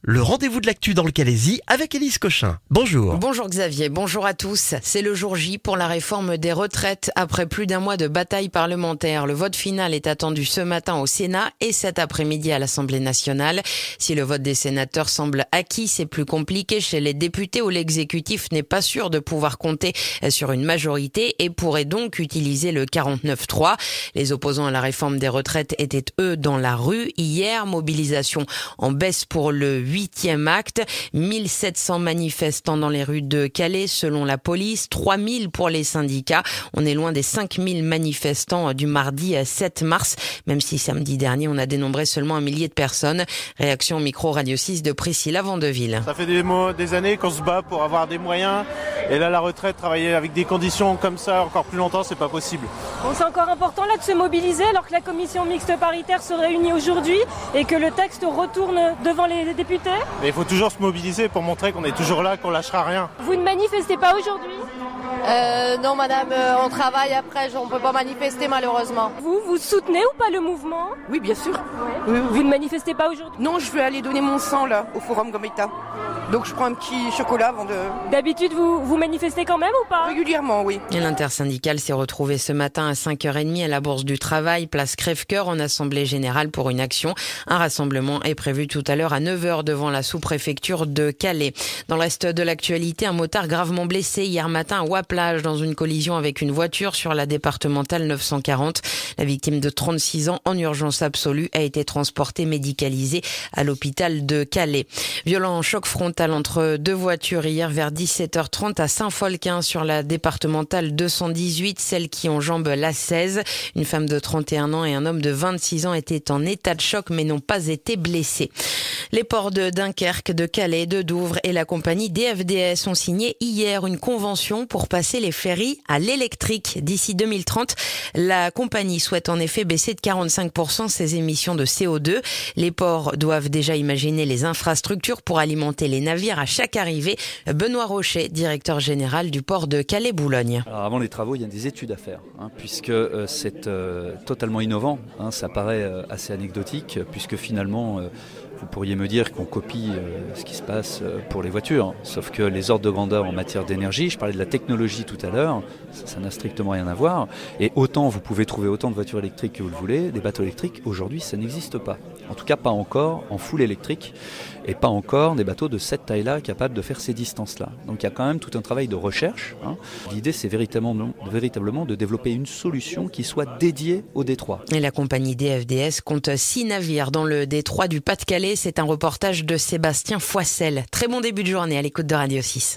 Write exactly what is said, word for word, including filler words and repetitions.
Le rendez-vous de l'actu dans le Calaisis avec Élise Cochin. Bonjour. Bonjour Xavier, bonjour à tous. C'est le jour J pour la réforme des retraites. Après plus d'un mois de bataille parlementaire, le vote final est attendu ce matin au Sénat et cet après-midi à l'Assemblée nationale. Si le vote des sénateurs semble acquis, c'est plus compliqué chez les députés où l'exécutif n'est pas sûr de pouvoir compter sur une majorité et pourrait donc utiliser le quarante-neuf trois. Les opposants à la réforme des retraites étaient eux dans la rue. Hier, mobilisation en baisse pour le huitième acte. mille sept cents manifestants dans les rues de Calais selon la police, trois mille pour les syndicats. On est loin des cinq mille manifestants du mardi sept mars, même si samedi dernier on a dénombré seulement un millier de personnes. Réaction au micro Radio six de Priscilla Vandeville. Ça fait des, mois, des années qu'on se bat pour avoir des moyens et là la retraite, travailler avec des conditions comme ça encore plus longtemps, c'est pas possible. Bon, c'est encore important là de se mobiliser alors que la commission mixte paritaire se réunit aujourd'hui et que le texte retourne devant les députés. Mais il faut toujours se mobiliser pour montrer qu'on est toujours là, qu'on lâchera rien. Vous ne manifestez pas aujourd'hui ? Euh, non madame, euh, on travaille après, on ne peut pas manifester malheureusement. Vous, vous soutenez ou pas le mouvement ? Oui, bien sûr. Ouais. Oui, oui. Vous ne manifestez pas aujourd'hui ? Non, je vais aller donner mon sang là, au Forum Gambetta. Donc je prends un petit chocolat avant de... D'habitude, vous, vous manifestez quand même ou pas ? Régulièrement, oui. Et l'intersyndicale s'est retrouvée ce matin à cinq heures trente à la Bourse du Travail, place Crèvecoeur, en Assemblée Générale pour une action. Un rassemblement est prévu tout à l'heure à neuf heures devant la sous-préfecture de Calais. Dans le reste de l'actualité, un motard gravement blessé hier matin à Ouaplage dans une collision avec une voiture sur la départementale neuf cent quarante. La victime de trente-six ans en urgence absolue a été transportée médicalisée à l'hôpital de Calais. Violent choc frontal entre deux voitures hier vers dix-sept heures trente à Saint-Folquin sur la départementale deux cent dix-huit, celle qui enjambe l'A seize. Une femme de trente et un ans et un homme de vingt-six ans étaient en état de choc mais n'ont pas été blessés. Les ports de Dunkerque, de Calais, de Douvres et la compagnie D F D S ont signé hier une convention pour passer les ferries à l'électrique d'ici deux mille trente. La compagnie souhaite en effet baisser de quarante-cinq pour cent ses émissions de C O deux. Les ports doivent déjà imaginer les infrastructures pour alimenter les navires à chaque arrivée. Benoît Rocher, directeur général du port de Calais-Boulogne. Alors avant les travaux, il y a des études à faire, hein, puisque euh, c'est euh, totalement innovant. Hein, ça paraît euh, assez anecdotique, puisque finalement, euh, vous pourriez me dire qu'on copie euh, ce qui se passe euh, pour les voitures. Hein, sauf que les ordres de grandeur en matière d'énergie, je parlais de la technologie tout à l'heure, ça, ça n'a strictement rien à voir. Et autant vous pouvez trouver autant de voitures électriques que vous le voulez, des bateaux électriques, aujourd'hui, ça n'existe pas. En tout cas, pas encore en full électrique, et pas encore des bateaux de cette taille-là capables de faire ces distances-là. Donc il y a quand même tout un travail de recherche. Hein. L'idée, c'est véritablement, véritablement de développer une solution qui soit dédiée au détroit. Et la compagnie D F D S compte six navires dans le détroit du Pas-de-Calais. C'est un reportage de Sébastien Foissel. Très bon début de journée à l'écoute de Radio six.